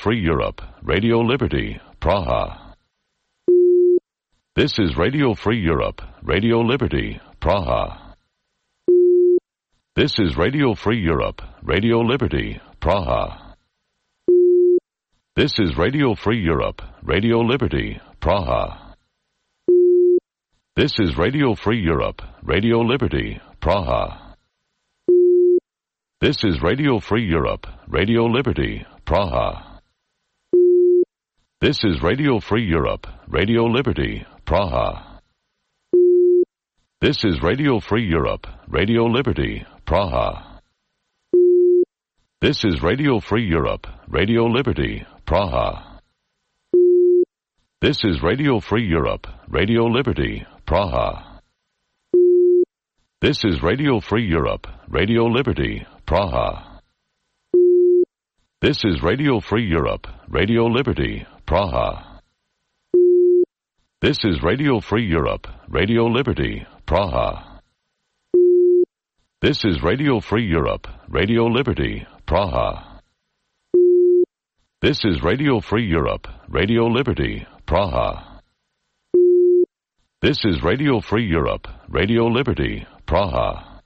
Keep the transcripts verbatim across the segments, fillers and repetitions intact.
Free Europe, Radio Liberty, Praha. This is Radio Free Europe, Radio Liberty, Praha. This is Radio Free Europe, Radio Liberty, Praha. This is Radio Free Europe, Radio Liberty, Praha. This is Radio Free Europe, Radio Liberty, Praha. This is Radio Free Europe, Radio Liberty, Praha. This is Radio Free Europe, Radio Liberty, Praha. This is Radio Free Europe, Radio Liberty, Praha. This is Radio Free Europe, Radio Liberty, Praha. This is Radio Free Europe, Radio Liberty, Praha. This is Radio Free Europe, Radio Liberty, Praha. This is Radio Free Europe, Radio Liberty, Praha. This is Radio Free Europe, Radio Liberty, Praha. This is Radio Free Europe, Radio Liberty, Praha. This is Radio Free Europe, Radio Liberty, Praha. This is Radio Free Europe, Radio Liberty, Praha.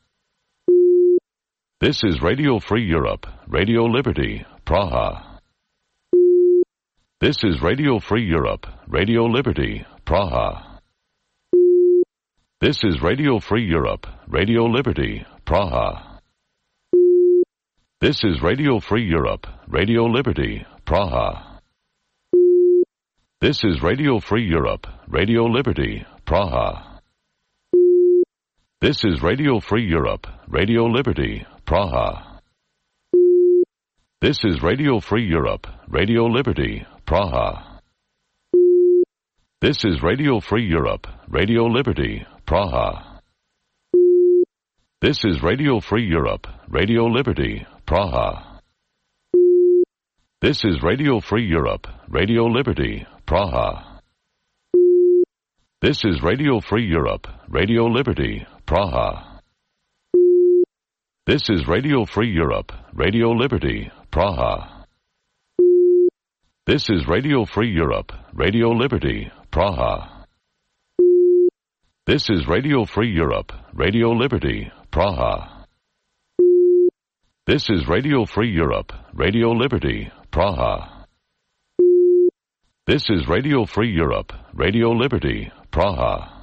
This is Radio Free Europe, Radio Liberty, Praha. This is Radio Free Europe, Radio Liberty, Praha. This is Radio Free Europe, Radio Liberty, Praha. This is Radio Free Europe, Radio Liberty, Praha. This is Radio Free Europe, Radio Liberty, Praha. This is Radio Free Europe, Radio Liberty, Praha. This is Radio Free Europe, Radio Liberty, Praha. This is Radio Free Europe, Radio Liberty, Praha. This is Radio Free Europe, Radio Liberty, Praha. This is Radio Free Europe, Radio Liberty, Praha. This is Radio Free Europe, Radio Liberty, Praha. This is Radio Free Europe, Radio Liberty, Praha. This is Radio Free Europe, Radio Liberty, Praha. This is Radio Free Europe, Radio Liberty, Praha. This is Radio Free Europe, Radio Liberty, Praha. This is Radio Free Europe, Radio Liberty, Praha.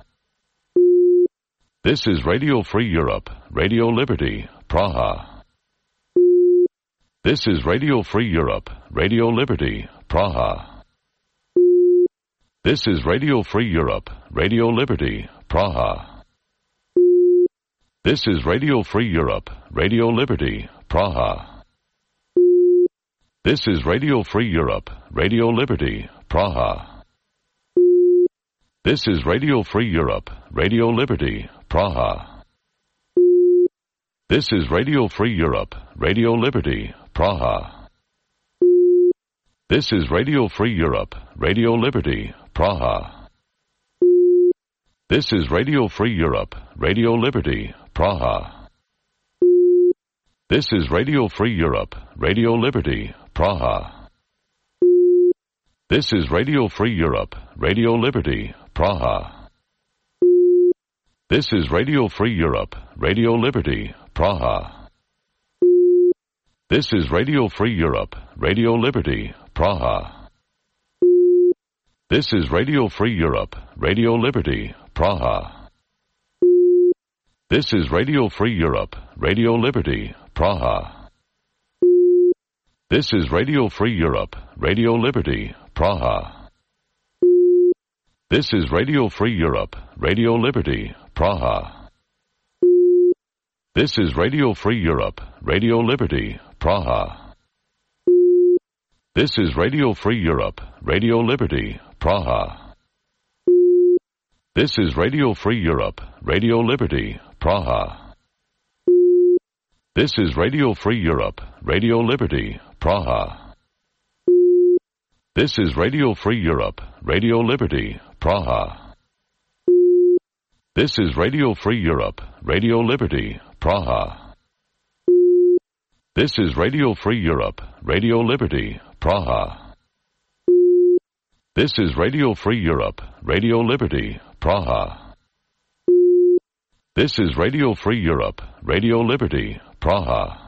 This is Radio Free Europe, Radio Liberty, Praha. This is Radio Free Europe, Radio Liberty, Praha. This is Radio Free Europe, Radio Liberty, Praha. This is Radio Free Europe, Radio Liberty, Praha. This is Radio Free Europe, Radio Liberty, Praha. This is Radio Free Europe, Radio Liberty, Praha. This is Radio Free Europe, Radio Liberty, Praha. This is Radio Free Europe, Radio Liberty, Praha. This is Radio Free Europe, Radio Liberty, Praha. This is Radio Free Europe, Radio Liberty, Praha. This is Radio Free Europe, Radio Liberty, Praha. This is Radio Free Europe, Radio Liberty, Praha. This is Radio Free Europe, Radio Liberty, Praha. This is Radio Free Europe, Radio Liberty, Praha. This is Radio Free Europe, Radio Liberty, Praha. This is Radio Free Europe, Radio Liberty, Praha. This is Radio Free Europe, Radio Liberty, Praha. This is Radio Free Europe, Radio Liberty, Praha. This is Radio Free Europe, Radio Liberty, Praha. This is Radio Free Europe, Radio Liberty, Praha. This is Radio Free Europe, Radio Liberty, Praha. This is Radio Free Europe, Radio Liberty, Praha. This is Radio Free Europe, Radio Liberty, Praha. This is Radio Free Europe, Radio Liberty, Praha. This is Radio Free Europe, Radio Liberty, Praha. This is Radio Free Europe, Radio Liberty, Praha.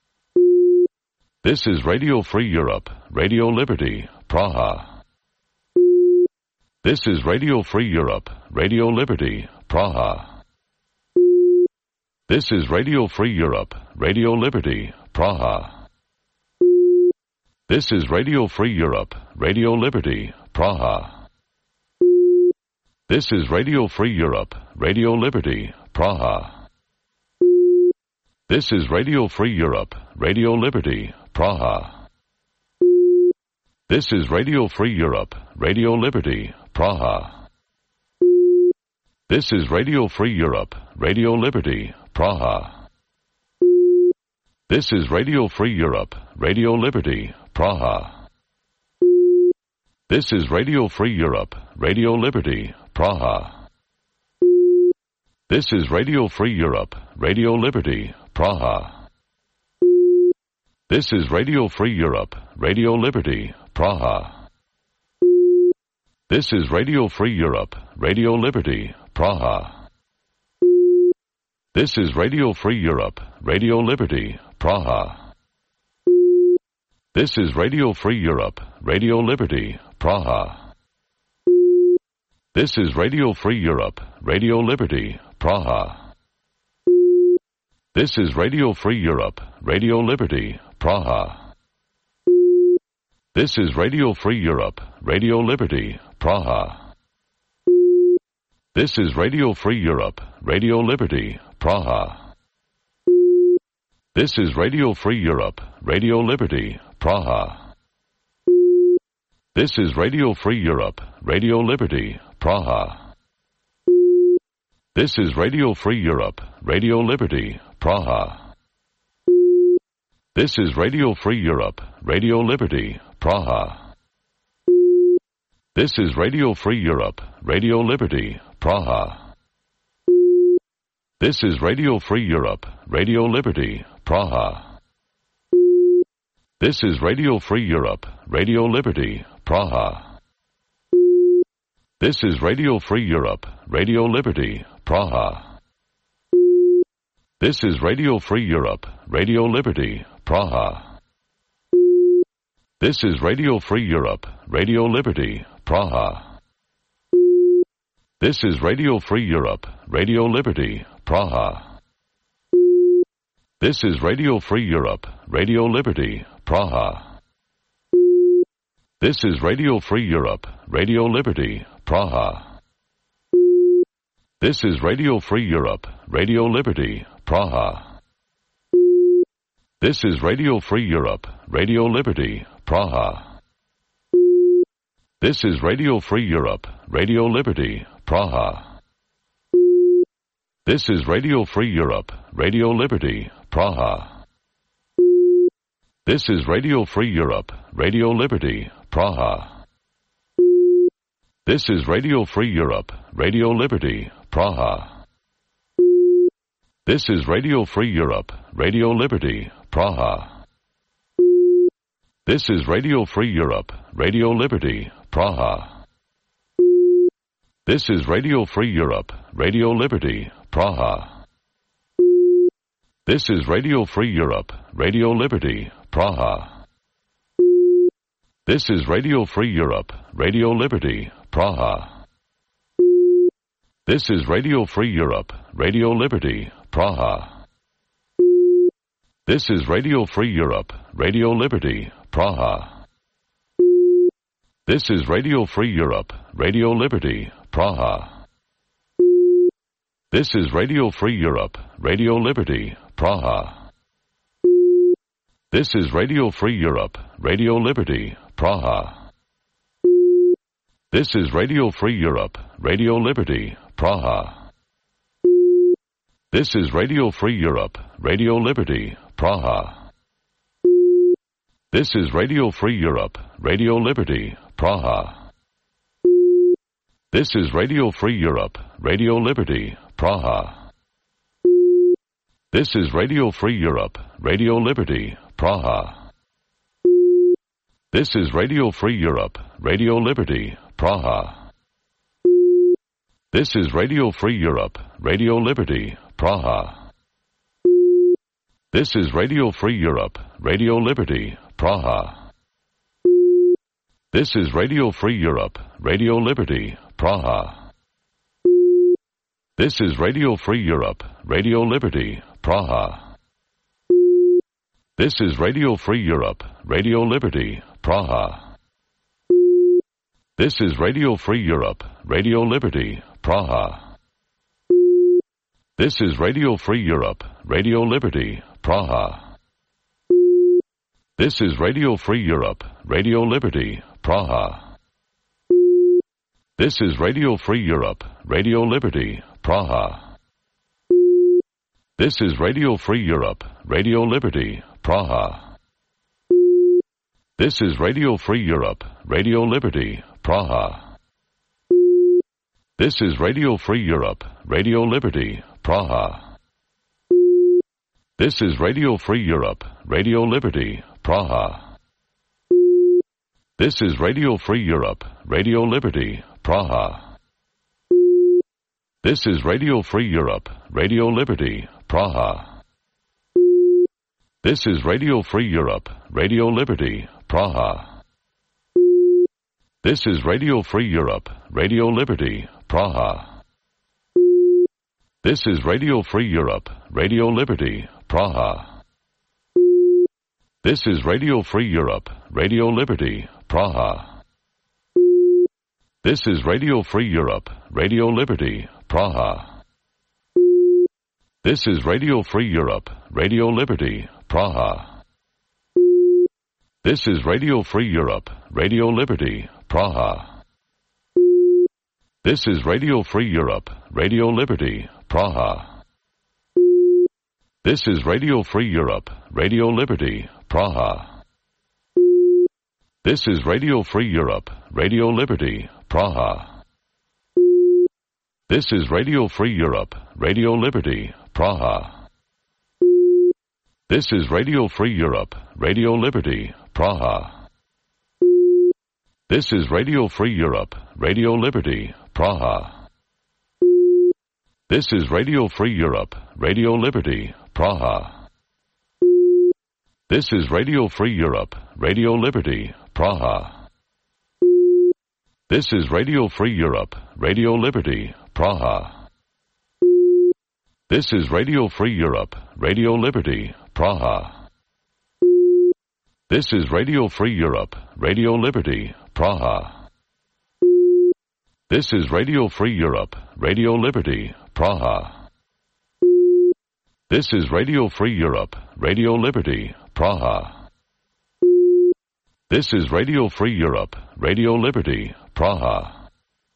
This is Radio Free Europe, Radio Liberty, Praha. This is Radio Free Europe, Radio Liberty, Praha. This is Radio Free Europe, Radio Liberty, Praha. This is Radio Free Europe, Radio Liberty, Praha. This is Radio Free Europe, Radio Liberty, Praha. This is Radio Free Europe, Radio Liberty, Praha. This is Radio Free Europe, Radio Liberty, Praha. This is Radio Free Europe, Radio Liberty, Praha. This is Radio Free Europe, Radio Liberty, Praha. This is Radio Free Europe, Radio Liberty, Praha. This is Radio Free Europe, Radio Liberty, Praha. This is Radio Free Europe, Radio Liberty, Praha. This is Radio Free Europe, Radio Liberty, Praha. This is Radio Free Europe, Radio Liberty, Praha. This is Radio Free Europe, Radio Liberty, Praha. This is Radio Free Europe, Radio Liberty, Praha. This is Radio Free Europe, Radio Liberty, Praha. This is Radio Free Europe, Radio Liberty, Praha. This is Radio Free Europe, Radio Liberty, Praha. This is Radio Free Europe, Radio Liberty, Praha. This is Radio Free Europe, Radio Liberty, Praha. This is Radio Free Europe, Radio Liberty, Praha. This is Radio Free Europe, Radio Liberty, Praha. This is Radio Free Europe, Radio Liberty, Praha. This is Radio Free Europe, Radio Liberty, Praha. This is Radio Free Europe, Radio Liberty, Praha. This is Radio Free Europe, Radio Liberty, Praha. This is Radio Free Europe, Radio Liberty, Praha. This is Radio Free Europe, Radio Liberty, Praha. This is Radio Free Europe, Radio Liberty, Praha. This is Radio Free Europe, Radio Liberty, Praha. This is Radio Free Europe, Radio Liberty, Praha. This is Radio Free Europe, Radio Liberty, Praha. This is Radio Free Europe, Radio Liberty, Praha. This is Radio Free Europe, Radio Liberty, Praha. This is Radio Free Europe, Radio Liberty, Praha. This is Radio Free Europe, Radio Liberty, Praha. This is Radio Free Europe, Radio Liberty, Praha. This is Radio Free Europe, Radio Liberty, Praha. This is Radio Free Europe, Radio Liberty, Praha. This is Radio Free Europe, Radio Liberty, Praha. This is Radio Free Europe, Radio Liberty, Praha. This is Radio Free Europe, Radio Liberty, Praha. This is Radio Free Europe, Radio Liberty, Praha. This is Radio Free Europe, Radio Liberty, Praha. This is Radio Free Europe, Radio Liberty, Praha. This is Radio Free Europe, Radio Liberty, Praha. This is Radio Free Europe, Radio Liberty, Praha. This is Radio Free Europe, Radio Liberty, Praha. This is Radio Free Europe, Radio Liberty, Praha. This is Radio Free Europe, Radio Liberty, Praha. This is Radio Free Europe, Radio Liberty, Praha. This is Radio Free Europe, Radio Liberty, Praha. This is Radio Free Europe, Radio Liberty, Praha. This is Radio Free Europe, Radio Liberty, Praha. This is Radio Free Europe, Radio Liberty, Praha. This is Radio Free Europe, Radio Liberty, Praha. This is Radio Free Europe, Radio Liberty, Praha. This is Radio Free Europe, Radio Liberty, Praha. This is Radio Free Europe, Radio Liberty, Praha. This is Radio Free Europe, Radio Liberty, Praha. This is Radio Free Europe, Radio Liberty, Praha. This is Radio Free Europe, Radio Liberty, Praha. This is Radio Free Europe, Radio Liberty, Praha. This is Radio Free Europe, Radio Liberty, Praha. This is Radio Free Europe, Radio Liberty, Praha. This is Radio Free Europe, Radio Liberty, Praha. This is Radio Free Europe, Radio Liberty, Praha. This is Radio Free Europe, Radio Liberty, Praha. This is Radio Free Europe, Radio Liberty, Praha. This is Radio Free Europe, Radio Liberty, Praha. This is Radio Free Europe, Radio Liberty, Praha. This is Radio Free Europe, Radio Liberty, Praha. This is Radio Free Europe, Radio Liberty, Praha. This is Radio Free Europe, Radio Liberty, Praha. This is Radio Free Europe, Radio Liberty, Praha. This is Radio Free Europe, Radio Liberty, Praha. This is Radio Free Europe, Radio Liberty, Praha. This is Radio Free Europe, Radio Liberty, Praha. This is Radio Free Europe, Radio Liberty, Praha. This is Radio Free Europe, Radio Liberty, Praha. This is Radio Free Europe, Radio Liberty, Praha. This is Radio Free Europe, Radio Liberty, Praha. This is Radio Free Europe, Radio Liberty, Praha. This is Radio Free Europe, Radio Liberty, Praha. This is Radio Free Europe, Radio Liberty, Praha. This is Radio Free Europe, Radio Liberty, Praha. This is Radio Free Europe, Radio Liberty, Praha. This is Radio Free Europe, Radio Liberty, Praha. This is Radio Free Europe, Radio Liberty, Praha.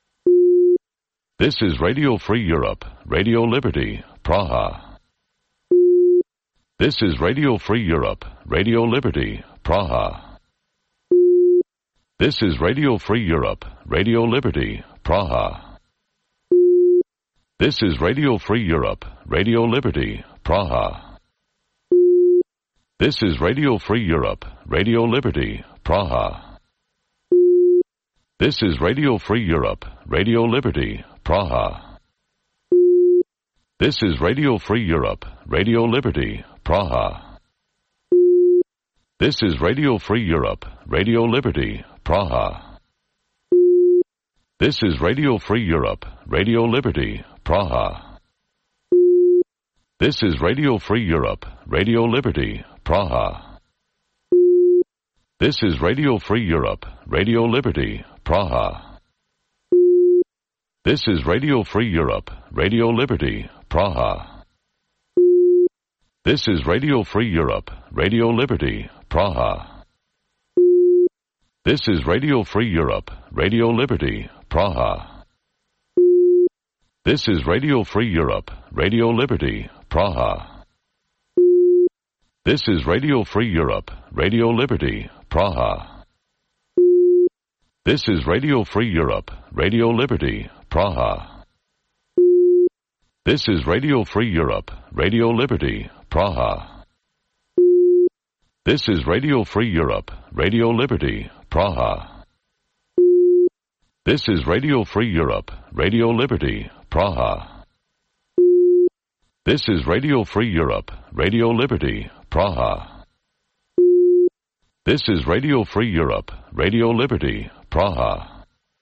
This is Radio Free Europe, Radio Liberty, Praha. This is Radio Free Europe, Radio Liberty, Praha. This is Radio Free Europe, Radio Liberty, Praha. This is Radio Free Europe, Radio Liberty, Praha. This is Radio Free Europe, Radio Liberty, Praha. This is Radio Free Europe, Radio Liberty, Praha. This is Radio Free Europe, Radio Liberty, Praha. This is Radio Free Europe, Radio Liberty, Praha. This is Radio Free Europe, Radio Liberty, Praha. This is Radio Free Europe, Radio Liberty, Praha. This is Radio Free Europe, Radio Liberty, Praha. This is Radio Free Europe, Radio Liberty, Praha. This is Radio Free Europe, Radio Liberty, Praha. This is Radio Free Europe, Radio Liberty, Praha. This is Radio Free Europe, Radio Liberty, Praha. This is Radio Free Europe, Radio Liberty, Praha. This is Radio Free Europe, Radio Liberty, Praha. This is Radio Free Europe, Radio Liberty, Praha. This is Radio Free Europe, Radio Liberty, Praha. This is Radio Free Europe, Radio Liberty, Praha. This is Radio Free Europe, Radio Liberty, Praha. This is Radio Free Europe, Radio Liberty, Praha.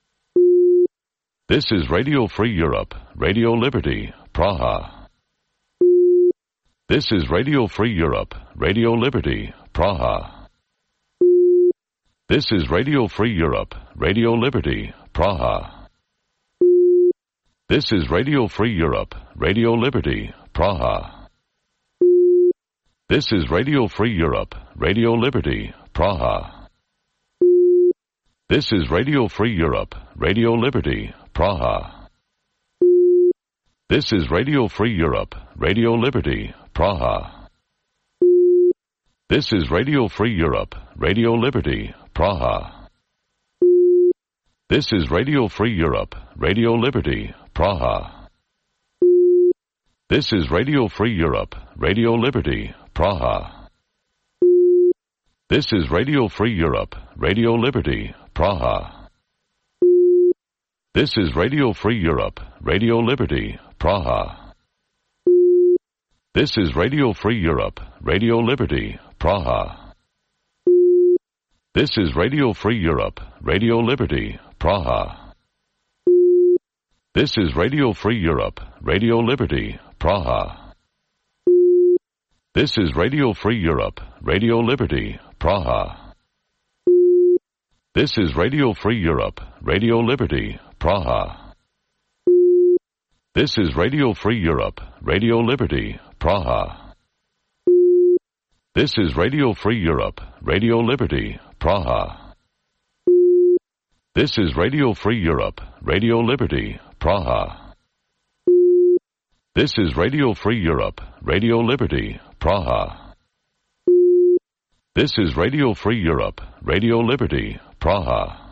This is Radio Free Europe, Radio Liberty, Praha. This is Radio Free Europe, Radio Liberty, Praha. This is Radio Free Europe, Radio Liberty, Praha. This is Radio Free Europe, Radio Liberty, Praha. This is Radio Free Europe, Radio Liberty, Praha. This is Radio Free Europe, Radio Liberty, Praha. This is Radio Free Europe, Radio Liberty, Praha. This is Radio Free Europe, Radio Liberty, Praha. This is Radio Free Europe, Radio Liberty, Praha. This is Radio Free Europe, Radio Liberty, Praha. This is Radio Free Europe, Radio Liberty, Praha. This is Radio Free Europe, Radio Liberty, Praha. This is Radio Free Europe, Radio Liberty, Praha. This is Radio Free Europe, Radio Liberty, Praha. This is Radio Free Europe, Radio Liberty, Praha. This is Radio Free Europe, Radio Liberty, Praha. This is Radio Free Europe, Radio Liberty, Praha. This is Radio Free Europe, Radio Liberty, Praha. This is Radio Free Europe, Radio Liberty, Praha. This is Radio Free Europe, Radio Liberty, Praha. This is Radio Free Europe, Radio Liberty, Praha. This is Radio Free Europe, Radio Liberty, Praha.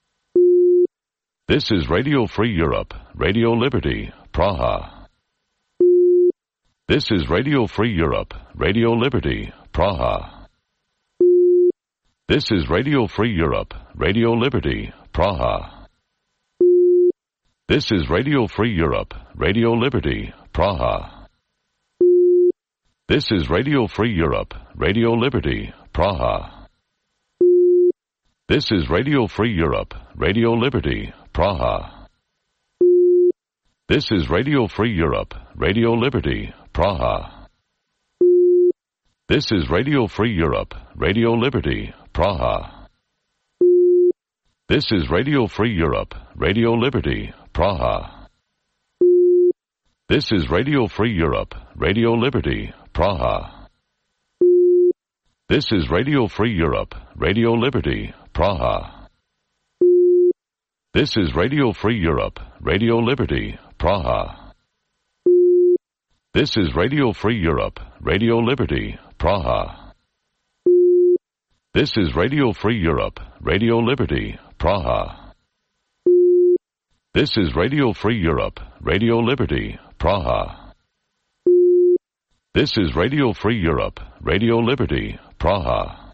This is Radio Free Europe, Radio Liberty, Praha. This is Radio Free Europe, Radio Liberty, Praha. This is Radio Free Europe, Radio Liberty, Praha. This is Radio Free Europe, Radio Liberty, Praha. This is Radio Free Europe, Radio Liberty, Praha. This is Radio Free Europe, Radio Liberty, Praha. This is Radio Free Europe, Radio Liberty, Praha. This is Radio Free Europe, Radio Liberty, Praha. This is Radio Free Europe, Radio Liberty, Praha. This is Radio Free Europe, Radio Liberty, Praha. This is Radio Free Europe, Radio Liberty, Praha. This is Radio Free Europe, Radio Liberty, Praha. This is Radio Free Europe, Radio Liberty, Praha. This is Radio Free Europe, Radio Liberty, Praha. This is Radio Free Europe, Radio Liberty, Praha. This is Radio Free Europe, Radio Liberty, Praha.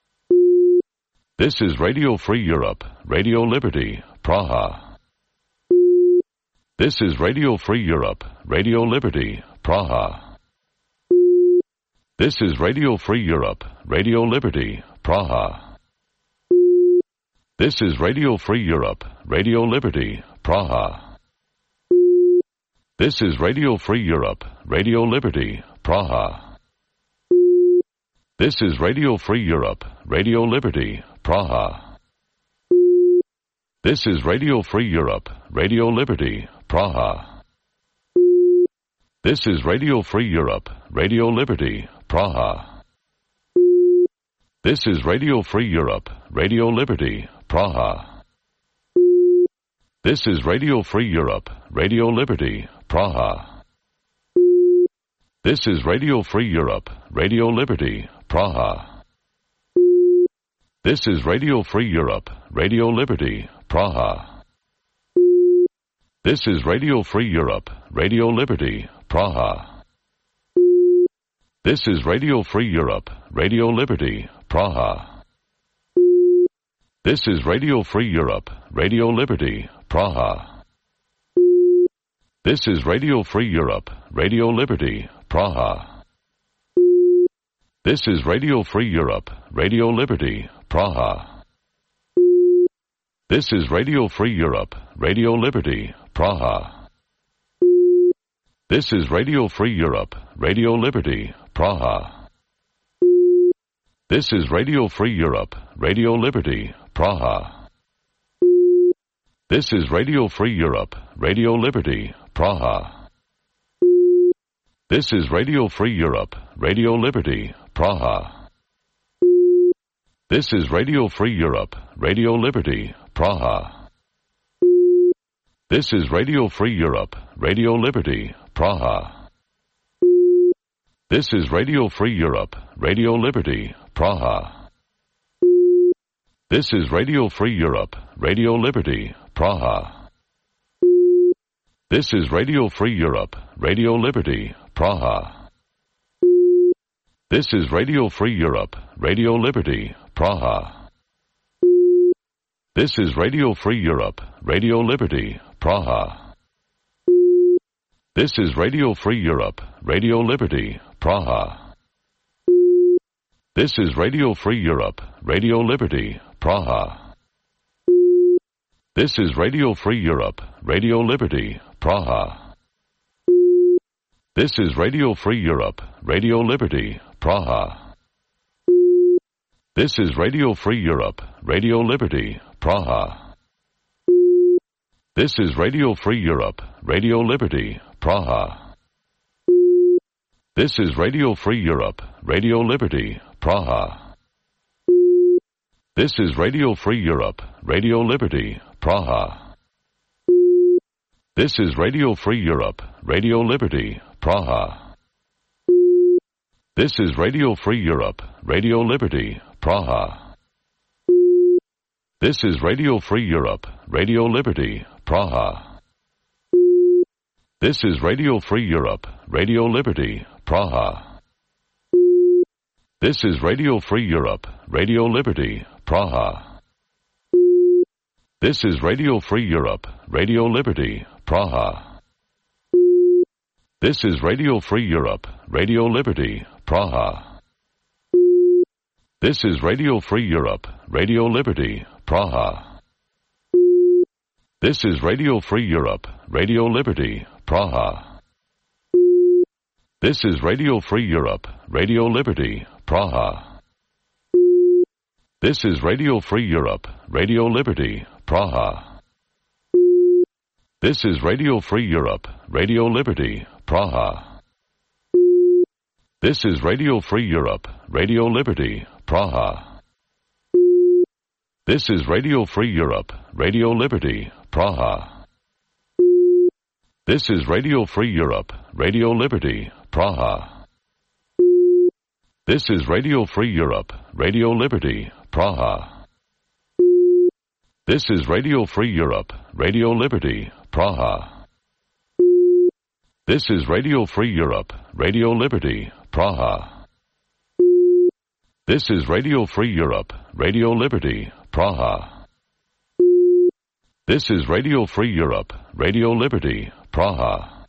This is Radio Free Europe, Radio Liberty, Praha. This is Radio Free Europe, Radio Liberty, Praha. This is Radio Free Europe, Radio Liberty, Praha. This is Radio Free Europe, Radio Liberty, Praha. This is Radio Free Europe, Radio Liberty, Praha. This is Radio Free Europe, Radio Liberty, Praha. This is Radio Free Europe, Radio Liberty, Praha. This is Radio Free Europe, Radio Liberty, Praha. This is Radio Free Europe, Radio Liberty, Praha. This is Radio Free Europe, Radio Liberty, Praha. This is Radio Free Europe, Radio Liberty, Praha. This is Radio Free Europe, Radio Liberty, Praha. This is Radio Free Europe, Radio Liberty, Praha. This is Radio Free Europe, Radio Liberty, Praha. This is Radio Free Europe, Radio Liberty, Praha. This is Radio Free Europe, Radio Liberty, Praha. This is Radio Free Europe, Radio Liberty, Praha. This is Radio Free Europe, Radio Liberty, Praha. This is Radio Free Europe, Radio Liberty, Praha. This is Radio Free Europe, Radio Liberty, Praha. This is Radio Free Europe, Radio Liberty, Praha. This is Radio Free Europe, Radio Liberty, Praha. This is Radio Free Europe, Radio Liberty, Praha. This is Radio Free Europe, Radio Liberty, Praha. This is Radio Free Europe, Radio Liberty, Praha. This is Radio Free Europe, Radio Liberty, Praha. This is Radio Free Europe, Radio Liberty, Praha. This is Radio Free Europe, Radio Liberty, Praha. This is Radio Free Europe, Radio Liberty, Praha. This is Radio Free Europe, Radio Liberty, Praha. This is Radio Free Europe, Radio Liberty, Praha. This is Radio Free Europe, Radio Liberty, Praha. This is Radio Free Europe, Radio Liberty, Praha. This is Radio Free Europe, Radio Liberty, Praha. This is Radio Free Europe, Radio Liberty, Praha. This is Radio Free Europe, Radio Liberty, Praha. This is Radio Free Europe, Radio Liberty, Praha. This is Radio Free Europe, Radio Liberty, Praha. This is Radio Free Europe, Radio Liberty, Praha. This is Radio Free Europe, Radio Liberty, Praha. This is Radio Free Europe, Radio Liberty, Praha. This is Radio Free Europe, Radio Liberty, Praha. This is Radio Free Europe, Radio Liberty, Praha. This is Radio Free Europe, Radio Liberty, Praha. This is Radio Free Europe, Radio Liberty, Praha. This is Radio Free Europe, Radio Liberty, Praha. This is Radio Free Europe, Radio Liberty, Praha. This is Radio Free Europe, Radio Liberty, Praha. This is Radio Free Europe, Radio Liberty, Praha. This is Radio Free Europe, Radio Liberty, Praha. This is Radio Free Europe, Radio Liberty, Praha. This is Radio Free Europe, Radio Liberty, Praha. This is Radio Free Europe, Radio Liberty, Praha. This is Radio Free Europe, Radio Liberty, Praha. This is Radio Free Europe, Radio Liberty, Praha. This is Radio Free Europe, Radio Liberty, Praha. This is Radio Free Europe, Radio Liberty, Praha.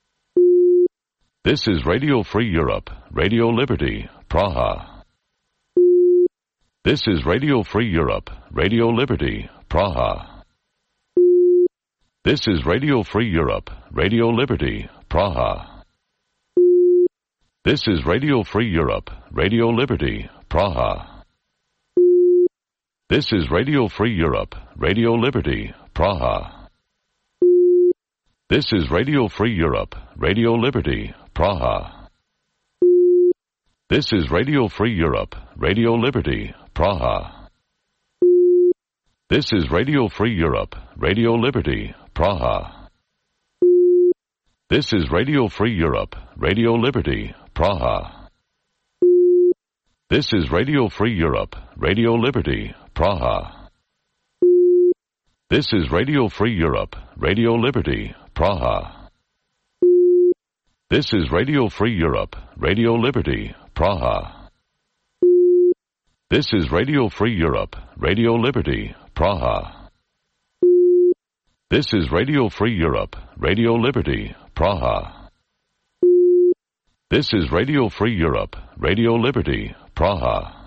This is Radio Free Europe, Radio Liberty, Praha. This is Radio Free Europe, Radio Liberty, Praha. This is Radio Free Europe, Radio Liberty, Praha. This is Radio Free Europe, Radio Liberty, Praha. This is Radio Free Europe, Radio Liberty, Praha. This is Radio Free Europe, Radio Liberty, Praha. This is Radio Free Europe, Radio Liberty, Praha. This is Radio Free Europe, Radio Liberty, Praha. This is Radio Free Europe, Radio Liberty, Praha. This is Radio Free Europe, Radio Liberty, Praha. This is Radio Free Europe, Radio Liberty, Praha. This is Radio Free Europe, Radio Liberty, Praha. This is Radio Free Europe, Radio Liberty, Praha. This is Radio Free Europe, Radio Liberty, Praha. This is Radio Free Europe, Radio Liberty, Praha.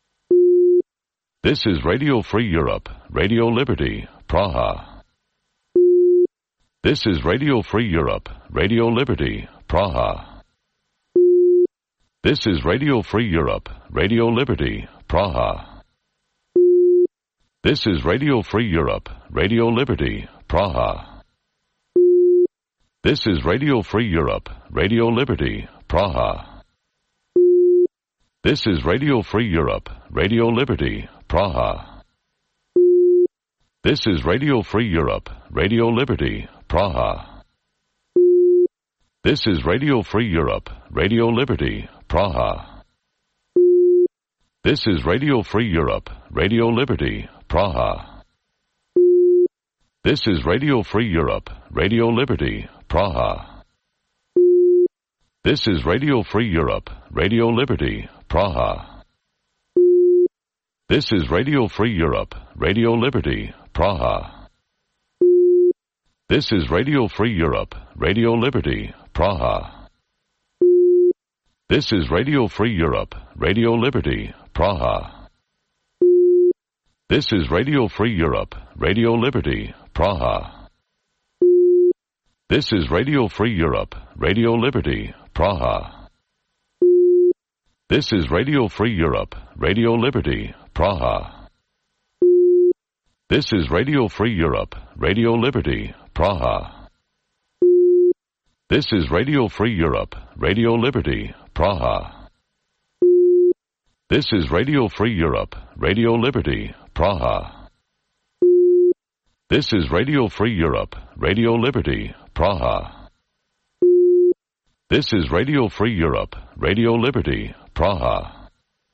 This is Radio Free Europe, Radio Liberty, Praha. This is Radio Free Europe, Radio Liberty, Praha. This is Radio Free Europe, Radio Liberty, Praha. This is Radio Free Europe, Radio Liberty, Praha. This is Radio Free Europe, Radio Liberty, Praha. This is Radio Free Europe, Radio Liberty, Praha. This is Radio Free Europe, Radio Liberty, Praha. This is Radio Free Europe, Radio Liberty, Praha. This is Radio Free Europe, Radio Liberty, Praha. This is Radio Free Europe, Radio Liberty, Praha. This is Radio Free Europe, Radio Liberty, Praha. This is Radio Free Europe, Radio Liberty, Praha. This is Radio Free Europe, Radio Liberty, Praha. This is Radio Free Europe, Radio Liberty, Praha. This is Radio Free Europe, Radio Liberty, Praha. This is Radio Free Europe, Radio Liberty, Praha. This is Radio Free Europe, Radio Liberty, Praha. This is Radio Free Europe, Radio Liberty, Praha. This is Radio Free Europe, Radio Liberty, Praha. This is Radio Free Europe, Radio Liberty, Praha. This is Radio Free Europe, Radio Liberty, Praha. This is Radio Free Europe, Radio Liberty, Praha.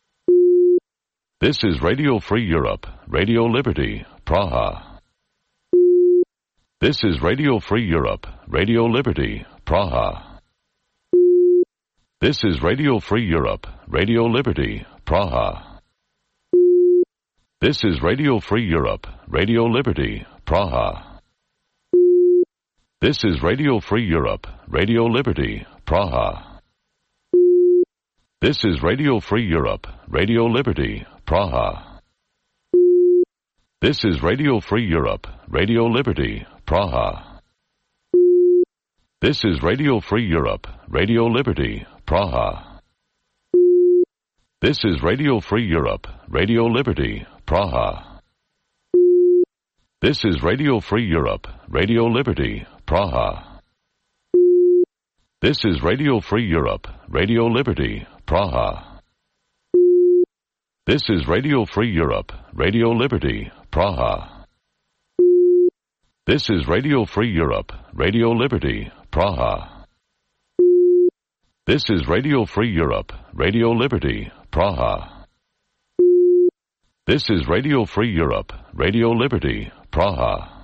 This is Radio Free Europe, Radio Liberty, Praha. This is Radio Free Europe, Radio Liberty, Praha. This is Radio Free Europe, Radio Liberty, Praha. This is Radio Free Europe, Radio Liberty, Praha. This is Radio Free Europe, Radio Liberty, Praha. This is Radio Free Europe, Radio Liberty, Praha. This is Radio Free Europe, Radio Liberty, Praha. This is Radio Free Europe, Radio Liberty, Praha. This is Radio Free Europe, Radio Liberty, Praha. This is Radio Free Europe, Radio Liberty, Praha. This is Radio Free Europe, Radio Liberty, Praha. This is Radio Free Europe, Radio Liberty, Praha. This is Radio Free Europe, Radio Liberty, Praha. This is Radio Free Europe, Radio Liberty, Praha. This is Radio Free Europe, Radio Liberty, Praha.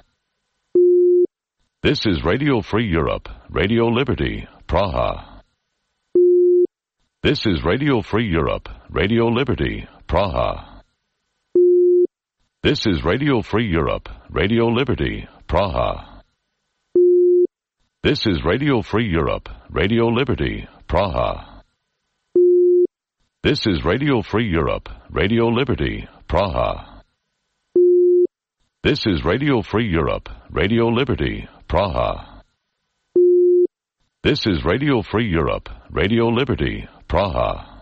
This is Radio Free Europe, Radio Liberty, Praha. This is Radio Free Europe, Radio Liberty, Praha. This is Radio Free Europe, Radio Liberty, Praha. This is Radio Free Europe, Radio Liberty, Praha. This is Radio Free Europe, Radio Liberty, Praha. This is Radio Free Europe, Radio Liberty, Praha. This is Radio Free Europe, Radio Liberty, Praha.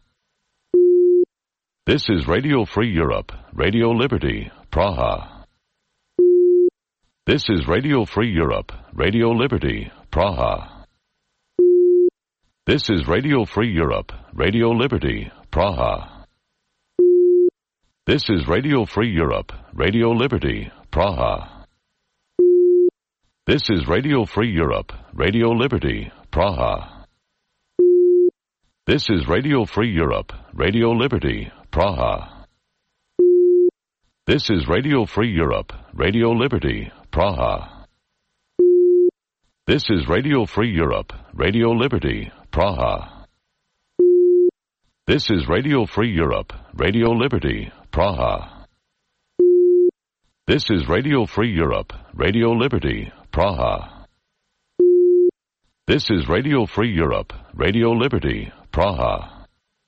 This is Radio Free Europe, Radio Liberty, Praha. This is Radio Free Europe, Radio Liberty, Praha. This is Radio Free Europe, Radio Liberty, Praha. This is Radio Free Europe, Radio Liberty, Praha. This is Radio Free Europe, Radio Liberty, Praha. This is Radio Free Europe, Radio Liberty, Praha. This is Radio Free Europe, Radio Liberty, Praha. This is Radio Free Europe, Radio Liberty, Praha. This is Radio Free Europe, Radio Liberty, Praha. This is Radio Free Europe, Radio Liberty, Praha. This is Radio Free Europe, Radio Liberty, Praha.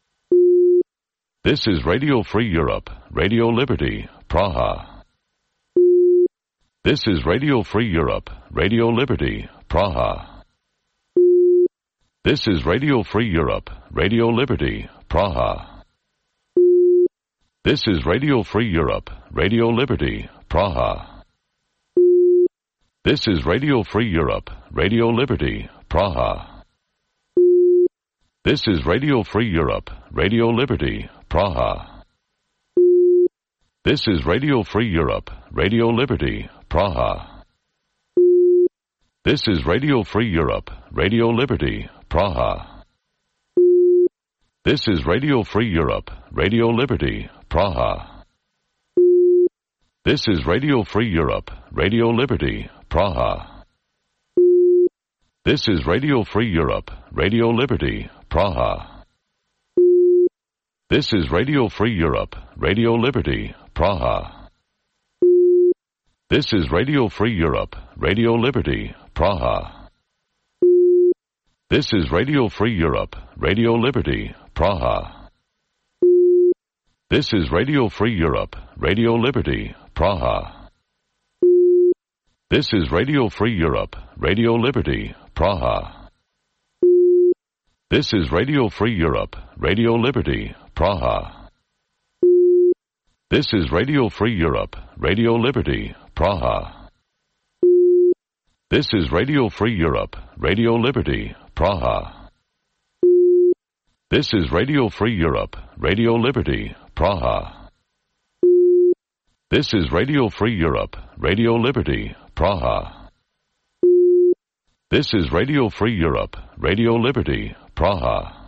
This is Radio Free Europe, Radio Liberty, Praha. This is Radio Free Europe, Radio Liberty, Praha. This is Radio Free Europe, Radio Liberty, Praha. This is Radio Free Europe, Radio Liberty, Praha. This is Radio Free Europe, Radio Liberty, Praha. This is Radio Free Europe, Radio Liberty, Praha. This is Radio Free Europe, Radio Liberty, Praha. This is Radio Free Europe, Radio Liberty, Praha. This is Radio Free Europe, Radio Liberty, Praha. This is Radio Free Europe, Radio Liberty, Praha. This is Radio Free Europe, Radio Liberty, Praha. This is Radio Free Europe, Radio Liberty, Praha. This is Radio Free Europe, Radio Liberty, Praha. This is Radio Free Europe, Radio Liberty, Praha. This is Radio Free Europe, Radio Liberty, Praha. This is Radio Free Europe, Radio Liberty, Praha. This is Radio Free Europe, Radio Liberty, Praha. This is Radio Free Europe, Radio Liberty, Praha. This is Radio Free Europe, Radio Liberty, Praha. This is Radio Free Europe, Radio Liberty, Praha. This is Radio Free Europe, Radio Liberty, Praha. This is Radio Free Europe, Radio Liberty, Praha.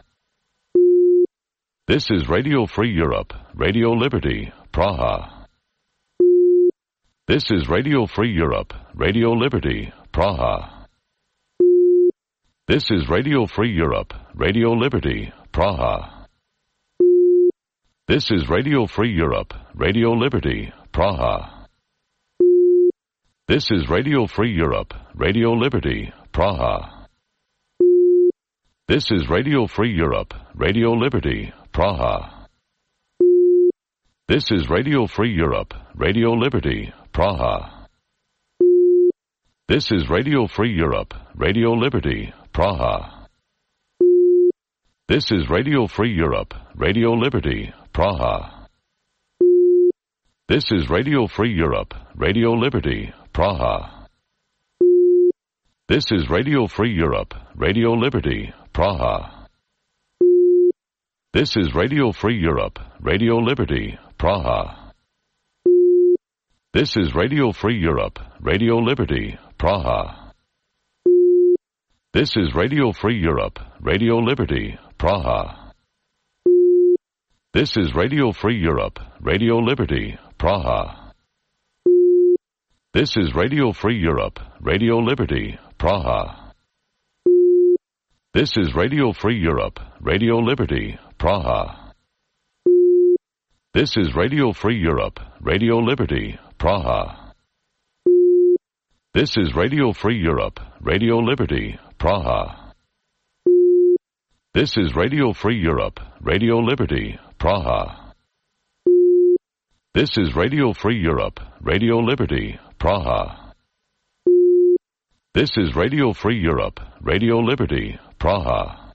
This is Radio Free Europe, Radio Liberty, Praha. This is Radio Free Europe, Radio Liberty, Praha. This is Radio Free Europe, Radio Liberty, Praha. This is Radio Free Europe, Radio Liberty, Praha. This is Radio Free Europe, Radio Liberty, Praha. This is Radio Free Europe, Radio Liberty, Praha. This is Radio Free Europe, Radio Liberty, Praha. This is Radio Free Europe, Radio Liberty, Praha. This is Radio Free Europe, Radio Liberty, Praha. This is Radio Free Europe, Radio Liberty, Praha. This is Radio Free Europe, Radio Liberty, Praha. This is Radio Free Europe, Radio Liberty, Praha. This is Radio Free Europe, Radio Liberty, Praha. This is Radio Free Europe, Radio Liberty, Praha. This is Radio Free Europe, Radio Liberty, Praha. This is Radio Free Europe, Radio Liberty, Praha. This is Radio Free Europe, Radio Liberty, Praha. This is Radio Free Europe, Radio Liberty, Praha. This is Radio Free Europe, Radio Liberty, Praha. This is Radio Free Europe, Radio Liberty, Praha. This is Radio Free Europe, Radio Liberty, Praha. This is Radio Free Europe, Radio Liberty, Praha.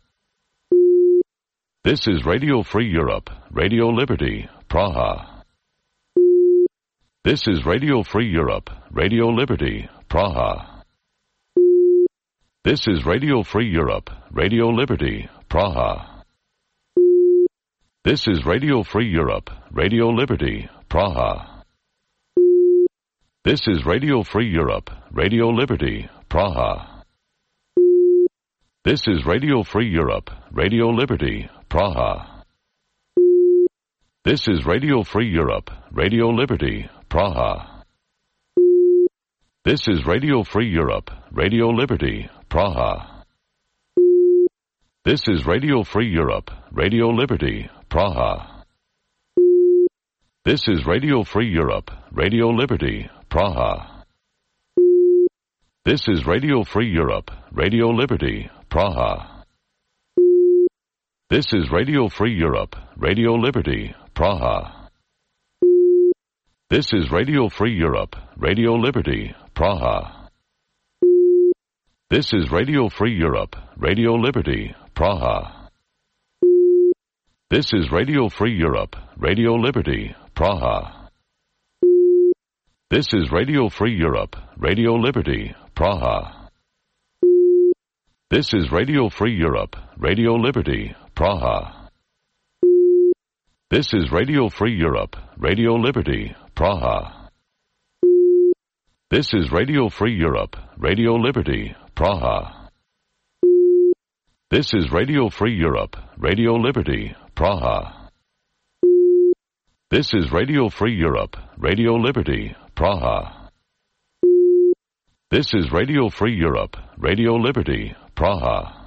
This is Radio Free Europe, Radio Liberty, Praha. This is Radio Free Europe, Radio Liberty, Praha. This is Radio Free Europe, Radio Liberty, Praha. This is Radio Free Europe, Radio Liberty, Praha. This is Radio Free Europe, Radio Liberty, Praha. This is Radio Free Europe, Radio Liberty, Praha. This is Radio Free Europe, Radio Liberty, Praha. This is Radio Free Europe, Radio Liberty, Praha. This is Radio Free Europe, Radio Liberty, Praha. This is Radio Free Europe, Radio Liberty, Praha. This is Radio Free Europe, Radio Liberty, Praha. This is Radio Free Europe, Radio Liberty, Praha. This is Radio Free Europe, Radio Liberty, Praha. This is Radio Free Europe, Radio Liberty, Praha. This is Radio Free Europe, Radio Liberty, Praha. This is Radio Free Europe, Radio Liberty, Praha. This is Radio Free Europe, Radio Liberty, Praha. This is Radio Free Europe, Radio Liberty, Praha. This is Radio Free Europe, Radio Liberty, Praha. This is Radio Free Europe, Radio Liberty, Praha. This is Radio Free Europe, Radio Liberty, Praha. This is Radio Free Europe, Radio Liberty, Praha.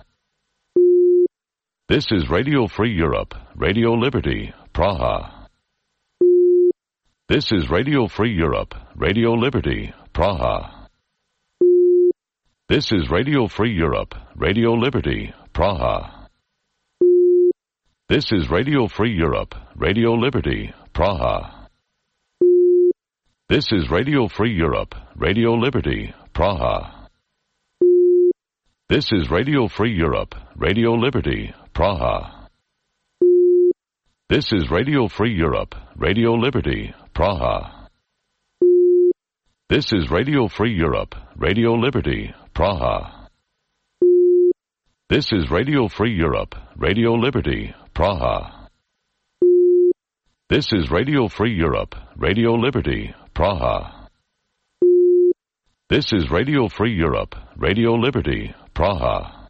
This is Radio Free Europe, Radio Liberty, Praha. This is Radio Free Europe, Radio Liberty, Praha. This is Radio Free Europe, Radio Liberty, Praha. This is Radio Free Europe, Radio Liberty, Praha. This is Radio Free Europe, Radio Liberty, Praha. This is Radio Free Europe, Radio Liberty, Praha. This is Radio Free Europe, Radio Liberty, Praha. This is Radio Free Europe, Radio Liberty, Praha. This is Radio Free Europe, Radio Liberty, Praha. This is Radio Free Europe, Radio Liberty, Praha. This is Radio Free Europe, Radio Liberty, Praha.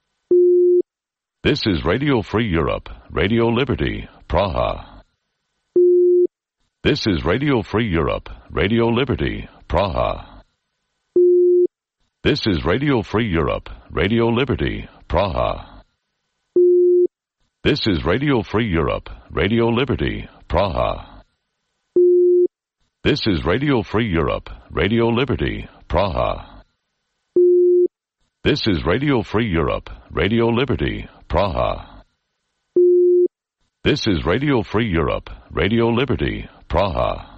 This is Radio Free Europe, Radio Liberty, Praha. This is Radio Free Europe, Radio Liberty, Praha. This is Radio Free Europe, Radio Liberty, Praha. This is Radio Free Europe, Radio Liberty, Praha. This is Radio Free Europe, Radio Liberty, Praha. This is Radio Free Europe, Radio Liberty, Praha. This is Radio Free Europe, Radio Liberty, Praha.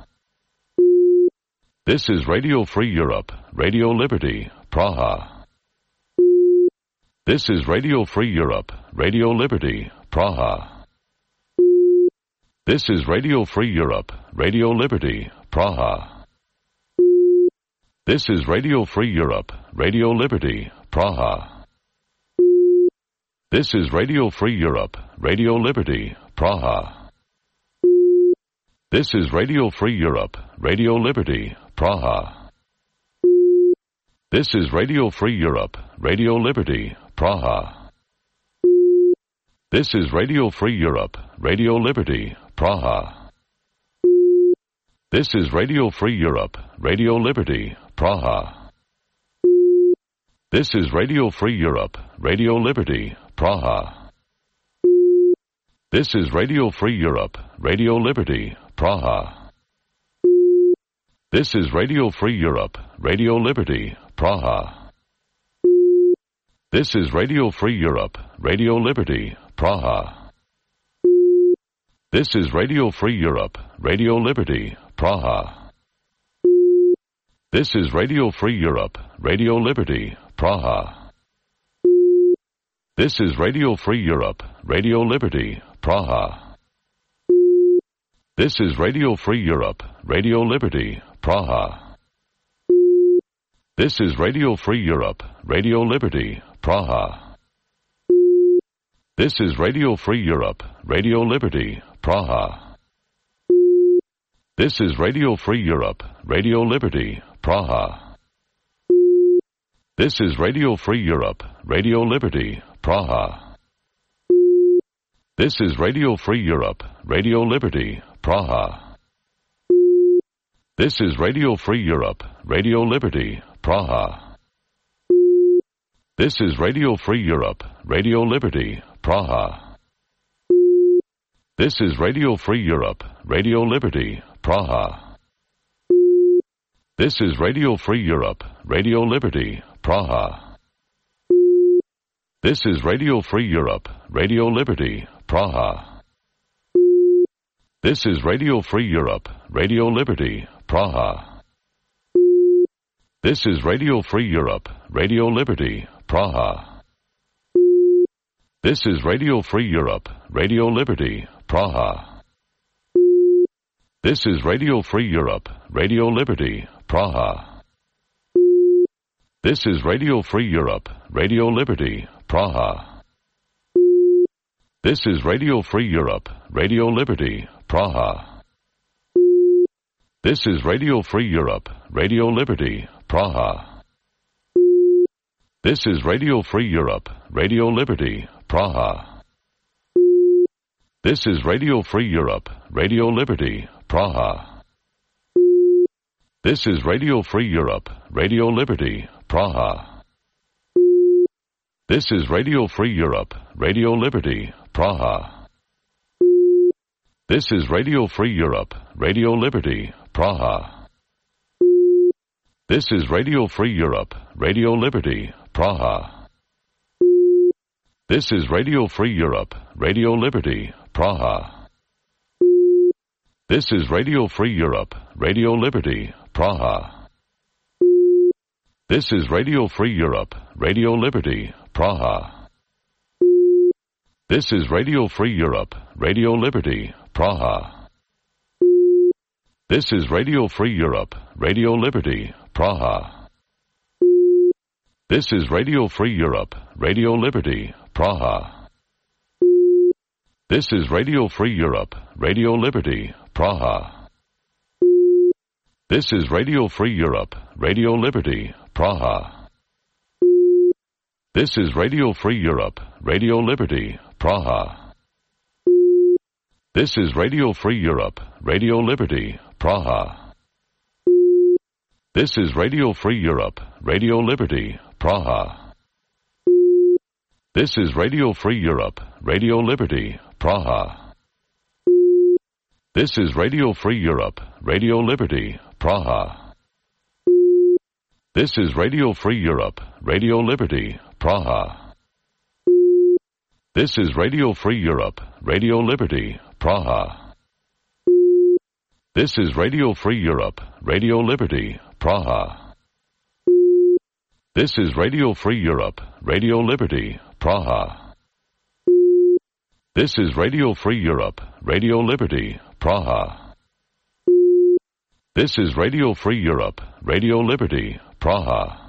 This is Radio Free Europe, Radio Liberty, Praha. This is Radio Free Europe, Radio Liberty, Praha. This is Radio Free Europe, Radio Liberty, Praha. This is Radio Free Europe, Radio Liberty, Praha. This is Radio Free Europe, Radio Liberty, Praha. This is Radio Free Europe, Radio Liberty, Praha. This is Radio Free Europe, Radio Liberty, Praha. This is Radio Free Europe, Radio Liberty, Praha. This is Radio Free Europe, Radio Liberty, Praha. This is Radio Free Europe, Radio Liberty, Praha. This is Radio Free Europe, Radio Liberty, Praha. This is Radio Free Europe, Radio Liberty, Praha. This is Radio Free Europe, Radio Liberty, Praha. This is Radio Free Europe, Radio Liberty, Praha. This is Radio Free Europe, Radio Liberty, Praha. This is Radio Free Europe, Radio Liberty, Praha. This is Radio Free Europe, Radio Liberty, Praha. This is Radio Free Europe, Radio Liberty, Praha. This is Radio Free Europe, Radio Liberty, Praha. This is Radio Free Europe, Radio Liberty, Praha. This is Radio Free Europe, Radio Liberty, Praha. This is Radio Free Europe, Radio Liberty, Praha. This is Radio Free Europe, Radio Liberty, Praha. This is Radio Free Europe, Radio Liberty, Praha. This is Radio Free Europe, Radio Liberty, Praha. This is Radio Free Europe, Radio Liberty, Praha. This is Radio Free Europe, Radio Liberty, Praha. This is Radio Free Europe, Radio Liberty, Praha. This is Radio Free Europe, Radio Liberty, Praha. This is Radio Free Europe, Radio Liberty, Praha. This is Radio Free Europe, Radio Liberty, Praha. This is Radio Free Europe, Radio Liberty, Praha. This is Radio Free Europe, Radio Liberty, Praha. This is Radio Free Europe, Radio Liberty, Praha. This is Radio Free Europe, Radio Liberty, Praha. This is Radio Free Europe, Radio Liberty, Praha. This is Radio Free Europe, Radio Liberty, Praha. This is Radio Free Europe, Radio Liberty, Praha. This is Radio Free Europe, Radio Liberty, Praha. This is Radio Free Europe, Radio Liberty, Praha. This is Radio Free Europe, Radio Liberty, Praha. This is Radio Free Europe, Radio Liberty, Praha. This is Radio Free Europe, Radio Liberty, Praha. This is Radio Free Europe, Radio Liberty, Praha. This is Radio Free Europe, Radio Liberty, Praha. This is Radio Free Europe, Radio Liberty, Praha. This is Radio Free Europe, Radio Liberty, Praha. This is Radio Free Europe, Radio Liberty, Praha. This is Radio Free Europe, Radio Liberty, Praha. This is Radio Free Europe, Radio Liberty, Praha. This is Radio Free Europe, Radio Liberty, Praha. This is Radio Free Europe, Radio Liberty, Praha. This is Radio Free Europe, Radio Liberty, Praha. This is Radio Free Europe, Radio Liberty, Praha. This is Radio Free Europe, Radio Liberty, Praha. This is Radio Free Europe, Radio Liberty, Praha. This is Radio Free Europe, Radio Liberty, Praha. This is Radio Free Europe, Radio Liberty, Praha. This is Radio Free Europe, Radio Liberty, Praha.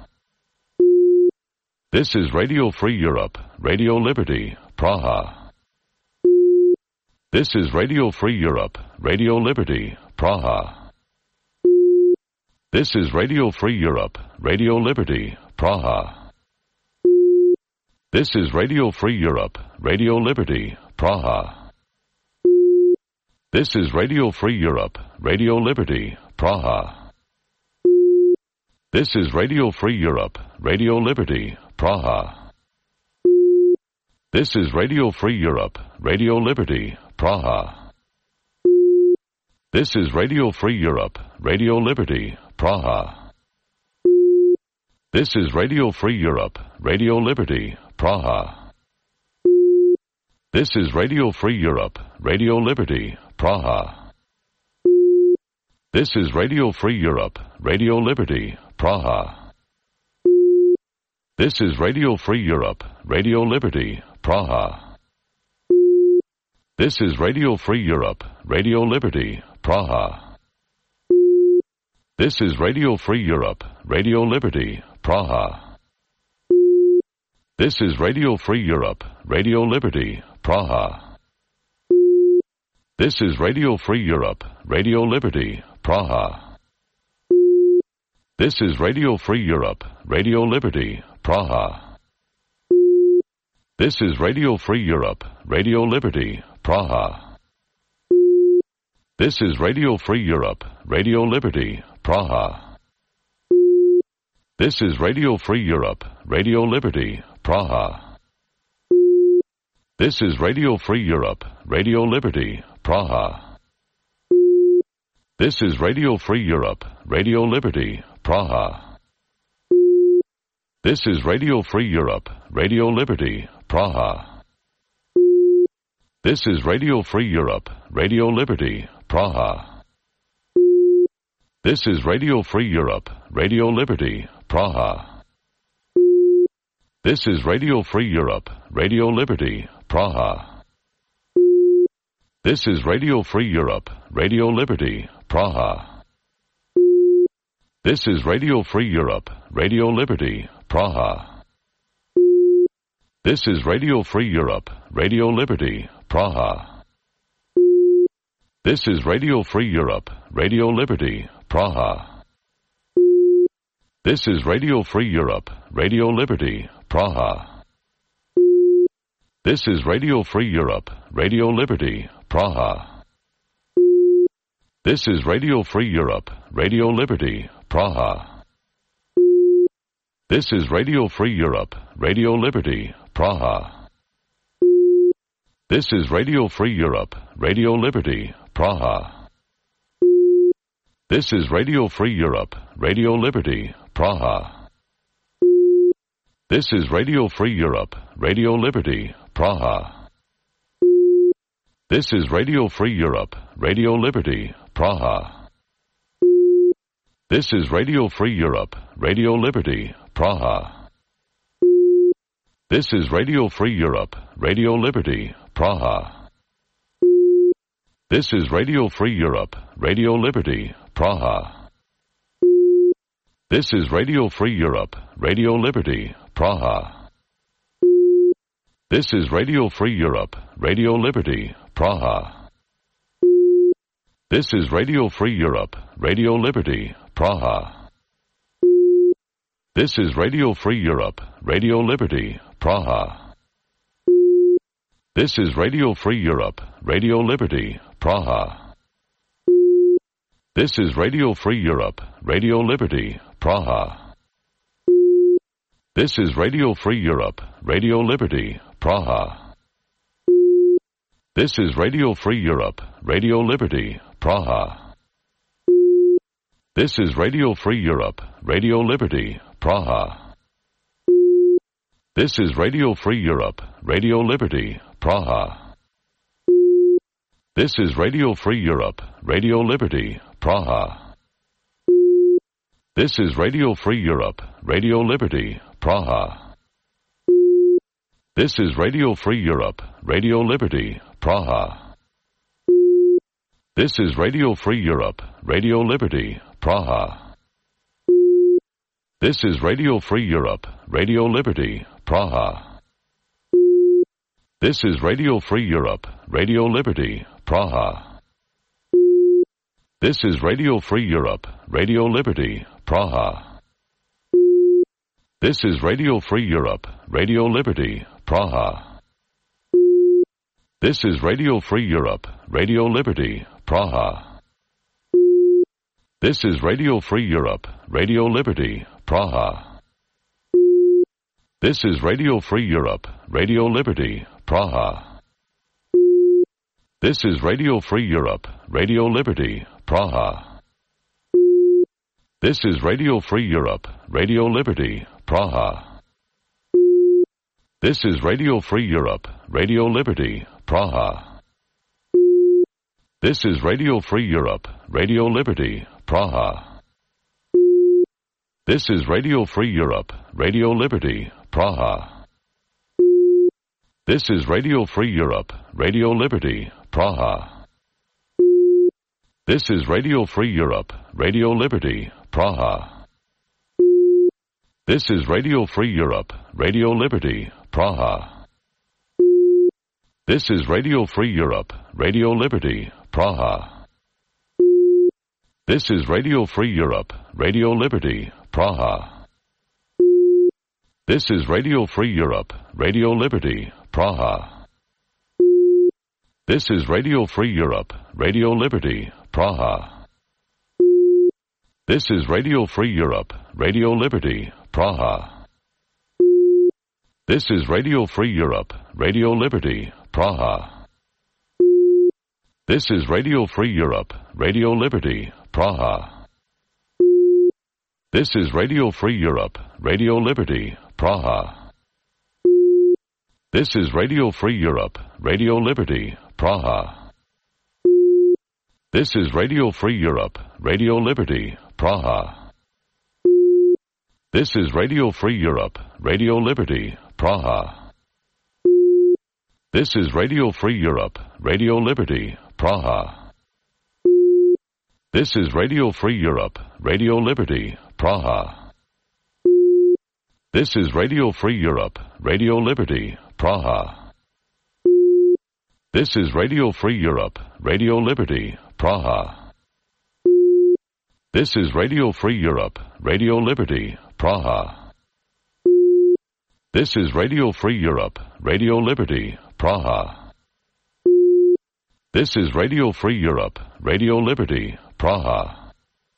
This is Radio Free Europe, Radio Liberty, Praha. This is Radio Free Europe, Radio Liberty, Praha. This is Radio Free Europe, Radio Liberty, Praha. This is Radio Free Europe, Radio Liberty, Praha. This is Radio Free Europe, Radio Liberty, Praha. This is Radio Free Europe, Radio Liberty, Praha. This is Radio Free Europe, Radio Liberty, Praha. This is Radio Free Europe, Radio Liberty, Praha. This is Radio Free Europe, Radio Liberty, Praha. This is Radio Free Europe, Radio Liberty, Praha. This is Radio Free Europe, Radio Liberty, Praha. This is Radio Free Europe, Radio Liberty, Praha. This is Radio Free Europe, Radio Liberty, Praha. This is Radio Free Europe, Radio Liberty, Praha. This is Radio Free Europe, Radio Liberty, Praha. This is Radio Free Europe, Radio Liberty, Praha. This is Radio Free Europe, Radio Liberty, Praha. This is Radio Free Europe, Radio Liberty, Praha. This is Radio Free Europe, Radio Liberty, Praha. This is Radio Free Europe, Radio Liberty, Praha. This is Radio Free Europe, Radio Liberty, Praha. This is Radio Free Europe, Radio Liberty, Praha. This is Radio Free Europe, Radio Liberty, Praha. This is Radio Free Europe, Radio Liberty, Praha. This is Radio Free Europe, Radio Liberty, Praha. This is Radio Free Europe, Radio Liberty, Praha. This is Radio Free Europe, Radio Liberty, Praha. This is Radio Free Europe, Radio Liberty, Praha. This is Radio Free Europe, Radio Liberty, Praha. This is Radio Free Europe, Radio Liberty, Praha. This is Radio Free Europe, Radio Liberty, Praha. This is Radio Free Europe, Radio Liberty, Praha. This is Radio Free Europe, Radio Liberty, Praha. This is Radio Free Europe, Radio Liberty, Praha. This is Radio Free Europe, Radio Liberty, Praha. This is Radio Free Europe, Radio Liberty, Praha. This is Radio Free Europe, Radio Liberty, Praha. This is Radio Free Europe, Radio Liberty, Praha. This is Radio Free Europe, Radio Liberty, Praha. This is Radio Free Europe, Radio Liberty, Praha. This is Radio Free Europe, Radio Liberty, Praha. This is Radio Free Europe, Radio Liberty, Praha. This is Radio Free Europe, Radio Liberty, Praha. This is Radio Free Europe, Radio Liberty, Praha. This is Radio Free Europe, Radio Liberty, Praha. This is Radio Free Europe, Radio Liberty, Praha. This is Radio Free Europe, Radio Liberty, Praha. This is Radio Free Europe, Radio Liberty, Praha. This is Radio Free Europe, Radio Liberty, Praha. This is Radio Free Europe, Radio Liberty, Praha. This is Radio Free Europe, Radio Liberty, Praha. This is Radio Free Europe, Radio Liberty, Praha. This is Radio Free Europe, Radio Liberty, Praha. This is Radio Free Europe, Radio Liberty, Praha. This is Radio Free Europe, Radio Liberty, Praha. This is Radio Free Europe, Radio Liberty, Praha. This is Radio Free Europe, Radio Liberty, Praha. This is Radio Free Europe, Radio Liberty, Praha. This is Radio Free Europe, Radio Liberty, Praha. This is Radio Free Europe, Radio Liberty, Praha. This is Radio Free Europe, Radio Liberty, Praha. This is Radio Free Europe, Radio Liberty, Praha. This is Radio Free Europe, Radio Liberty, Praha. This is Radio Free Europe, Radio Liberty, Praha. This is Radio Free Europe, Radio Liberty, Praha. This is Radio Free Europe, Radio Liberty, Praha. This is Radio Free Europe, Radio Liberty, Praha. This is Radio Free Europe, Radio Liberty, Praha. This is Radio Free Europe, Radio Liberty, Praha. This is Radio Free Europe, Radio Liberty, Praha. This is Radio Free Europe, Radio Liberty, Praha. This is Radio Free Europe, Radio Liberty, Praha. This is Radio Free Europe, Radio Liberty, Praha. This is Radio Free Europe, Radio Liberty, Praha. This is Radio Free Europe, Radio Liberty, Praha. This is Radio Free Europe, Radio Liberty, Praha. This is Radio Free Europe, Radio Liberty, Praha. This is Radio Free Europe, Radio Liberty, Praha. This is Radio Free Europe, Radio Liberty, Praha. This is Radio Free Europe, Radio Liberty, Praha. This is Radio Free Europe, Radio Liberty, Praha. This is Radio Free Europe, Radio Liberty, Praha. This is Radio Free Europe, Radio Liberty, Praha. This is Radio Free Europe, Radio Liberty, Praha. This is Radio Free Europe, Radio Liberty, Praha. This is Radio Free Europe, Radio Liberty, Praha. This is Radio Free Europe, Radio Liberty, Praha. This is Radio Free Europe, Radio Liberty, Praha.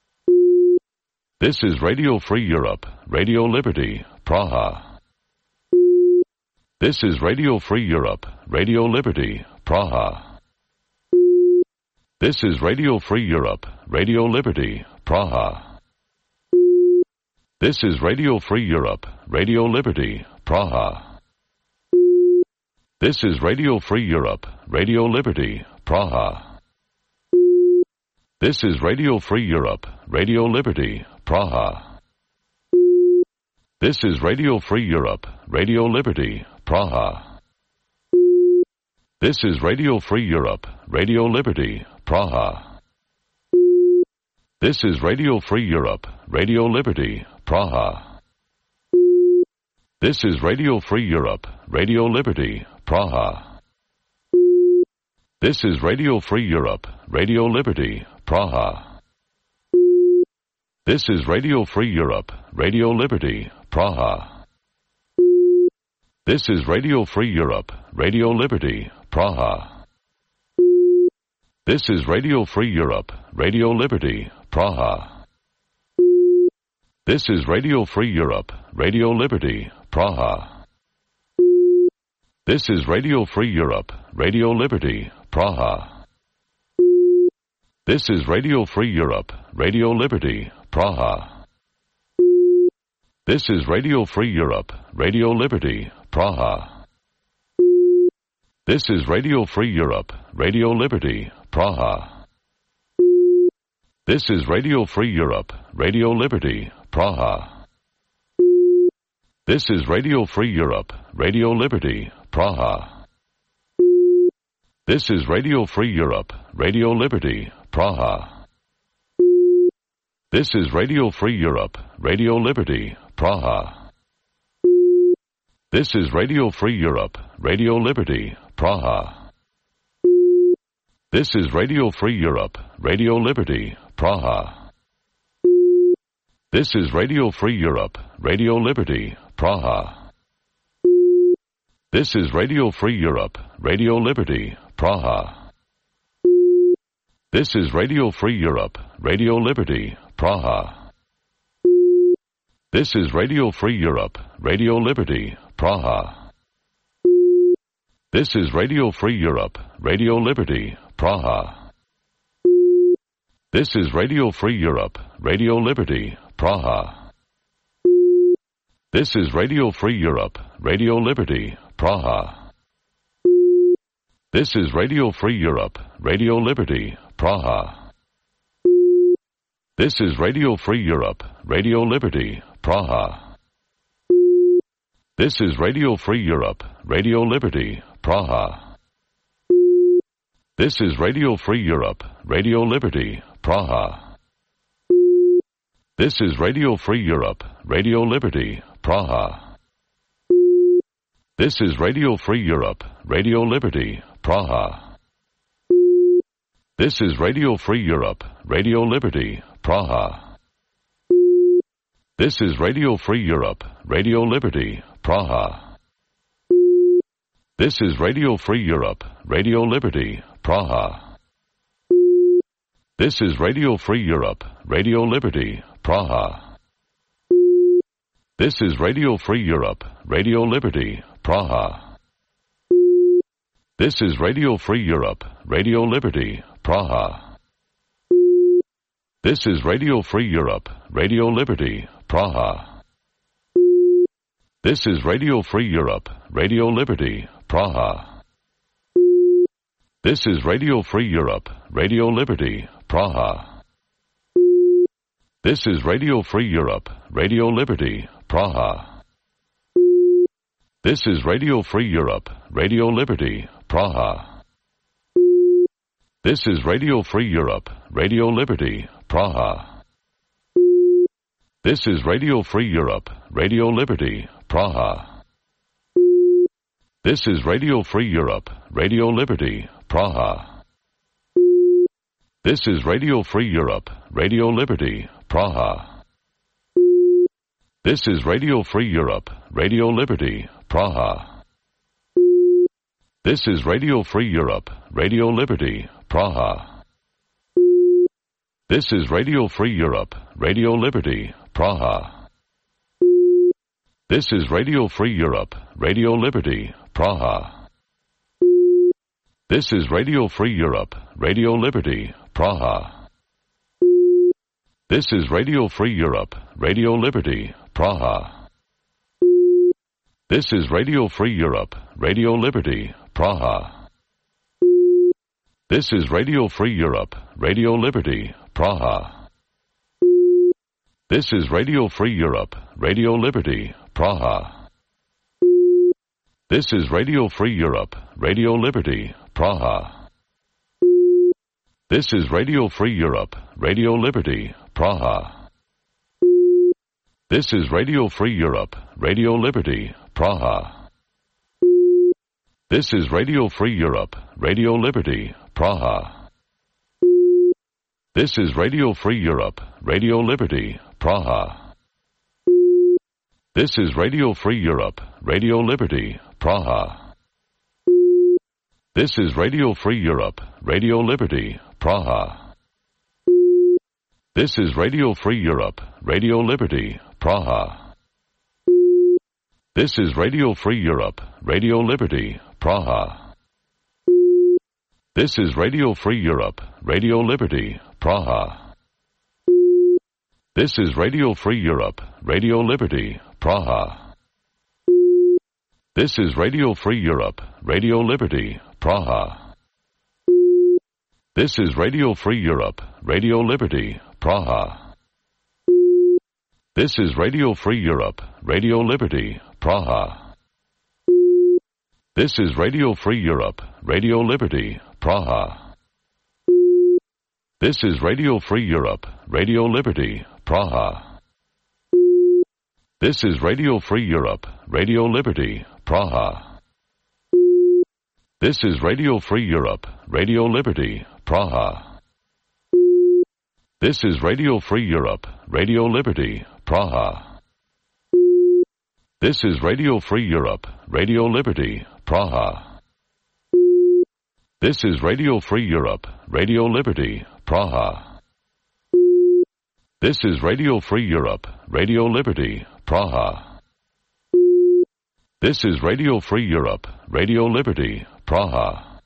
This is Radio Free Europe, Radio Liberty, Praha. This is Radio Free Europe, Radio Liberty, Praha. This is Radio Free Europe, Radio Liberty, Praha. This is Radio Free Europe, Radio Liberty, Praha. This is Radio Free Europe, Radio Liberty, Praha. This is Radio Free Europe, Radio Liberty, Praha. This is Radio Free Europe, Radio Liberty, Praha. This is Radio Free Europe, Radio Liberty, Praha. This is Radio Free Europe, Radio Liberty, Praha. This is Radio Free Europe, Radio Liberty, Praha. This is Radio Free Europe, Radio Liberty, Praha. This is Radio Free Europe, Radio Liberty, Praha. This is Radio Free Europe, Radio Liberty, Praha. This is Radio Free Europe, Radio Liberty, Praha. This is Radio Free Europe, Radio Liberty, Praha. This is Radio Free Europe, Radio Liberty, Praha. This is Radio Free Europe, Radio Liberty, Praha. This is Radio Free Europe, Radio Liberty, Praha. This is Radio Free Europe, Radio Liberty, Praha. This is Radio Free Europe, Radio Liberty, Praha. This is Radio Free Europe, Radio Liberty, Praha. This is Radio Free Europe, Radio Liberty, Praha. This is Radio Free Europe, Radio Liberty, Praha. This is Radio Free Europe, Radio Liberty, Praha. This is Radio Free Europe, Radio Liberty, Praha. This is Radio Free Europe, Radio Liberty, Praha. This is Radio Free Europe, Radio Liberty, Praha. This is Radio Free Europe, Radio Liberty, Praha. This is Radio Free Europe, Radio Liberty, Praha. This is Radio Free Europe, Radio Liberty, Praha. This is Radio Free Europe, Radio Liberty, Praha. This is Radio Free Europe, Radio Liberty, Praha. This is Radio Free Europe, Radio Liberty, Praha. This is Radio Free Europe, Radio Liberty, Praha. This is Radio Free Europe, Radio Liberty, Praha. This is Radio Free Europe, Radio Liberty, Praha. This is Radio Free Europe, Radio Liberty, Praha. This is Radio Free Europe, Radio Liberty, Praha. This is Radio Free Europe, Radio Liberty, Praha. This is Radio Free Europe, Radio Liberty, Praha. This is Radio Free Europe, Radio Liberty, Praha. This is Radio Free Europe, Radio Liberty, Praha. This is Radio Free Europe, Radio Liberty, Praha. This is Radio Free Europe, Radio Liberty, Praha. This is Radio Free Europe, Radio Liberty, Praha. This is Radio Free Europe, Radio Liberty, Praha. This is Radio Free Europe, Radio Liberty, Praha. This is Radio Free Europe, Radio Liberty, Praha. This is Radio Free Europe, Radio Liberty, Praha. This is Radio Free Europe, Radio Liberty, Praha. This is Radio Free Europe, Radio Liberty, Praha. This is Radio Free Europe, Radio Liberty, Praha. This is Radio Free Europe, Radio Liberty, Praha. This is Radio Free Europe, Radio Liberty, Praha. This is Radio Free Europe, Radio Liberty, Praha. This is Radio Free Europe, Radio Liberty, Praha. This is Radio Free Europe, Radio Liberty, Praha. This is Radio Free Europe, Radio Liberty, Praha. This is Radio Free Europe, Radio Liberty, Praha. This is Radio Free Europe, Radio Liberty, Praha. This is Radio Free Europe, Radio Liberty, Praha. This is Radio Free Europe, Radio Liberty, Praha. This is Radio Free Europe, Radio Liberty, Praha. This is Radio Free Europe, Radio Liberty, Praha. This is Radio Free Europe, Radio Liberty, Praha. This is Radio Free Europe, Radio Liberty, Praha. This is Radio Free Europe, Radio Liberty, Praha. This is Radio Free Europe, Radio Liberty, Praha. This is Radio Free Europe, Radio Liberty, Praha. This is Radio Free Europe, Radio Liberty, Praha. This is Radio Free Europe, Radio Liberty, Praha. This is Radio Free Europe, Radio Liberty, Praha. This is Radio Free Europe, Radio Liberty, Praha. This is Radio Free Europe, Radio Liberty, Praha. This is Radio Free Europe, Radio Liberty, Praha. This is Radio Free Europe, Radio Liberty, Praha. This is Radio Free Europe, Radio Liberty, Praha. This is Radio Free Europe, Radio Liberty, Praha. This is Radio Free Europe, Radio Liberty, Praha. This is Radio Free Europe, Radio Liberty, Praha. This is Radio Free Europe, Radio Liberty, Praha. This is Radio Free Europe, Radio Liberty, Praha. This is Radio Free Europe, Radio Liberty, Praha. This is Radio Free Europe, Radio Liberty, Praha. This is Radio Free Europe, Radio Liberty, Praha.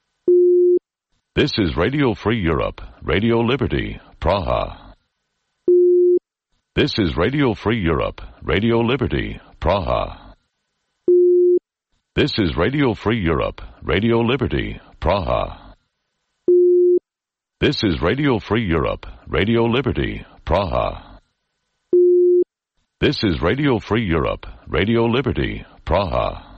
This is Radio Free Europe, Radio Liberty, Praha. This is Radio Free Europe, Radio Liberty, Praha. This is Radio Free Europe, Radio Liberty, Praha. This is Radio Free Europe, Radio Liberty, Praha. This is Radio Free Europe, Radio Liberty, Praha.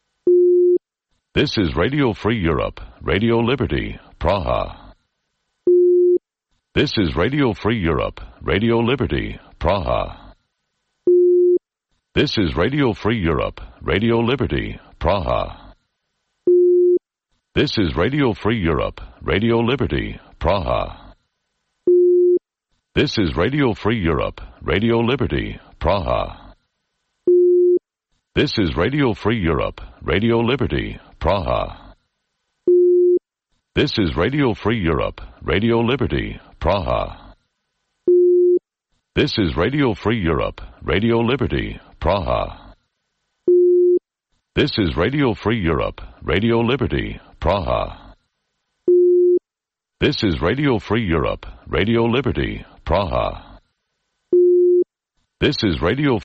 This is Radio Free Europe, Radio Liberty, Praha. This is Radio Free Europe, Radio Liberty, Praha. This is Radio Free Europe, Radio Liberty, Praha. This is Radio Free Europe, Radio Liberty, Praha. This is Radio Free Europe, Radio Liberty, Praha. This is Radio Free Europe, Radio Liberty, Praha. This is Radio Free Europe, Radio Liberty, Praha. This is Radio Free Europe, Radio Liberty, Praha. This is Radio Free Europe, Radio Liberty, Praha. This is Radio Free Europe, Radio Liberty, Praha. This is Radio